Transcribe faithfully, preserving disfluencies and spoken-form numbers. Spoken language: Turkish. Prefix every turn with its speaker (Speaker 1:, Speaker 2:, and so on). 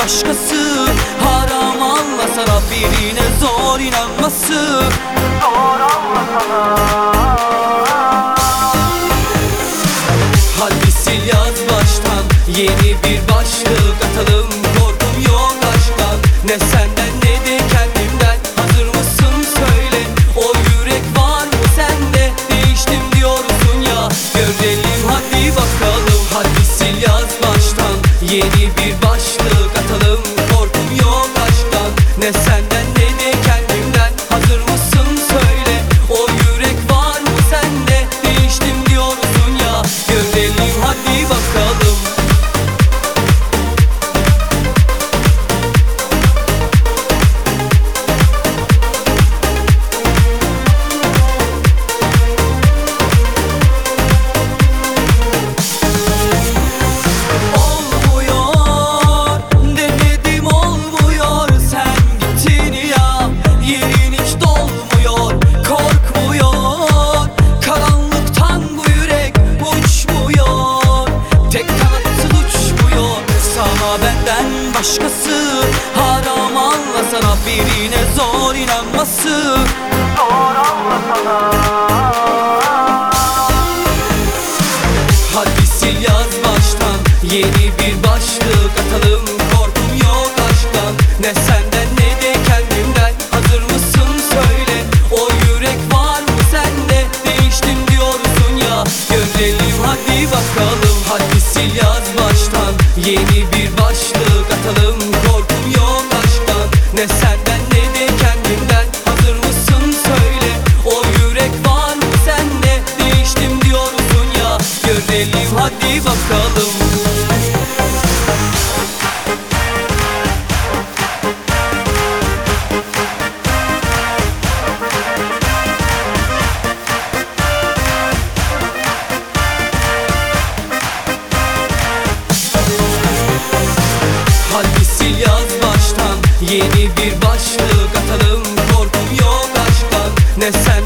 Speaker 1: başkası. Haram anlasana birine zor inanması. Zor anlasana. Hadi sil yaz baştan, yeni bir başlık atalım. Korkum yok aşktan, ne senden ne de kendimden. Hazır mısın söyle, o yürek var mı sende? Değiştim diyorsun ya, görelim hadi bakalım. Hadi sil yaz baştan, yeni bir başlık atalım. Korkum yok aşktan, ne senden ne de kendimden. Hazır mısın söyle, o yürek var mı sende? Değiştim diyorsun ya, görelim hadi bakalım. Benden başkası, haram anlasana birine zor inanması. Zor anlasana. Hadi sil yaz baştan, yeni bir başlık atalım. Korkum yok aşktan, ne senden ne de kendimden. Hazır mısın söyle, o yürek var mı sende? Değiştim diyorsun ya, görelim hadi bakalım. Hadi sil yaz baştan, yeni bir başlık atalım. Korkum yok aşktan, ne senden ne de kendimden. Hazır mısın söyle, o yürek var mı sende? Değiştim diyorsun ya, görelim hadi bakalım. Hadi sil yaz baştan, yeni bir başlık atalım. Korkum yok aşktan, ne sen